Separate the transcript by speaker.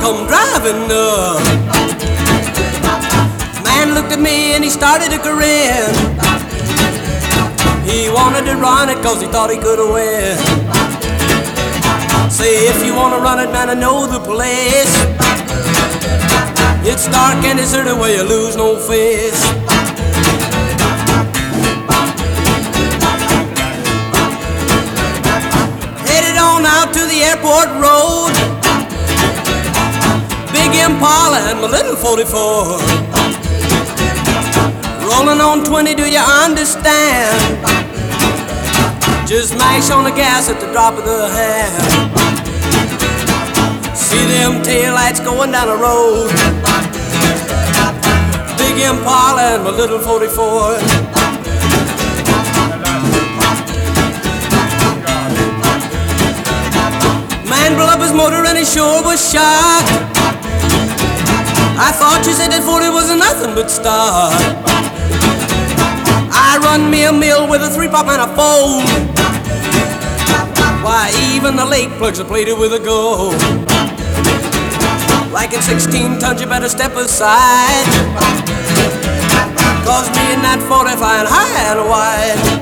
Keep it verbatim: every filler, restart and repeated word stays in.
Speaker 1: come driving up. Man looked at me and he started to grin. He wanted to run it cause he thought he could win. Say, if you wanna run it, man, I know the place. It's dark and it's dirty where you lose no face. Headed on out to the airport road, big Impala and my little forty-four. Rolling on twenty, do you understand? Just mash on the gas at the drop of the hand. See them taillights going down the road, big Impala and my little forty-four. Man blew up his motor and he sure was shocked. I thought you said that forty was nothing but stock. I run me a mill with a three-pop and a fold. Why, even the lake plugs are plated with a gold. Like in sixteen tons, you better step aside, cause me and that forty flying high and wide.